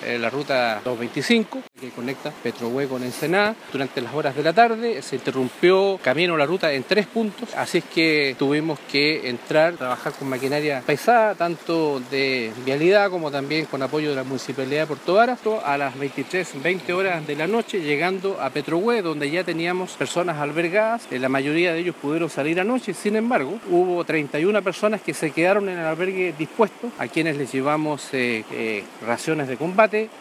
la ruta 225 que conecta Petrohue con Ensenada. Durante las horas de la tarde se interrumpió camino a la ruta en 3 puntos, así es que tuvimos que entrar, trabajar con maquinaria pesada, tanto de vialidad como también con apoyo de la Municipalidad de Puerto Varas, a las 23:20 horas de la noche, llegando a Petrohue, donde ya teníamos personas albergadas. La mayoría de ellos pudieron salir anoche, sin embargo, hubo 31 personas que se quedaron en el albergue dispuesto, a quienes les llevamos raciones de combate.